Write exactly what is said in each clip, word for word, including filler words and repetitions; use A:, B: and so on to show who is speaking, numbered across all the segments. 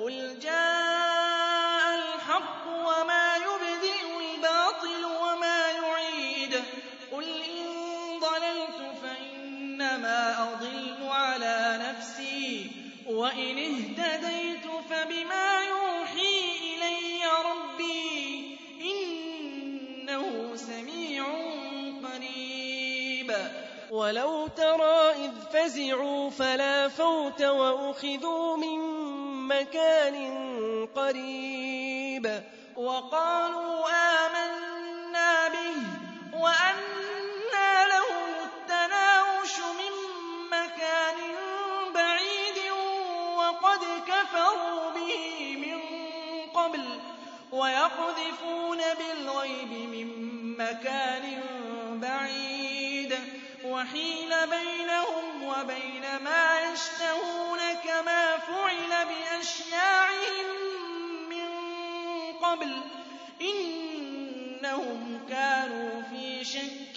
A: قُلْ جَاءَ الْحَقُّ وَمَا يُبْدِئُ الْبَاطِلُ وَمَا يُعِيدُ قُلْ إِن ضَلَلْتُ فَإِنَّمَا أَضِلُّ عَلَىٰ نَفْسِي وَإِنِ اهْتَدَيْتُ فَبِمَا يُوحِي إِلَيَّ رَبِّي ۚ إِنَّهُ سَمِيعٌ قَرِيبٌ وَلَوْ تَرَىٰ إِذْ فَزِعُوا فَلَا فَوْتَ وَأُخِذُوا مِن مَّكَانٍ قَرِيبٍ وَقَالُوا آمَنَّا بِهِ وَأَنَّىٰ لَهُمُ التَّنَاوُشُ مِن مَّكَانٍ بَعِيدٍ وَقَدْ كَفَرُوا بِهِ مِن قَبْلُ وَيَقْذِفُونَ بِالْغَيْبِ مِن مَّكَانٍ بَعِيدٍ وَحِيلَ بَيْنَهُمْ وَبَيْنَ مَا يَشْتَهُونَ كَمَا فُعِلَ بِأَشْيَاعِهِم مِّن قَبْلُ ۚ إِنَّهُمْ كَانُوا فِي شَكٍّ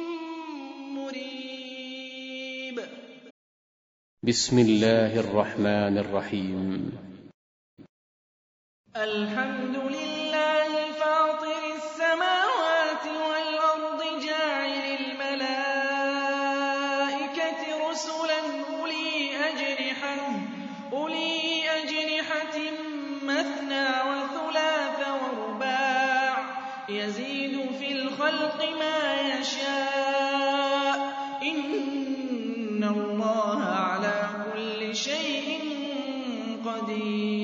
A: مُّرِيبٍ
B: بسم الله الرحمن الرحيم
A: الْحَمْدُ لِلَّهِ فَاطِرِ السَّمَاوَاتِ وَالْأَرْضِ جَاعِلِ الْمَلَائِكَةِ رُسُلًا أُولِي أَجْنِحَةٍ مَّثْنَىٰ وَثُلَاثَ وَرُبَاعَ ۚ يَزِيدُ فِي الْخَلْقِ مَا يَشَاءُ ۚ إِنَّ اللَّهَ عَلَىٰ كُلِّ شَيْءٍ قَدِيرٌ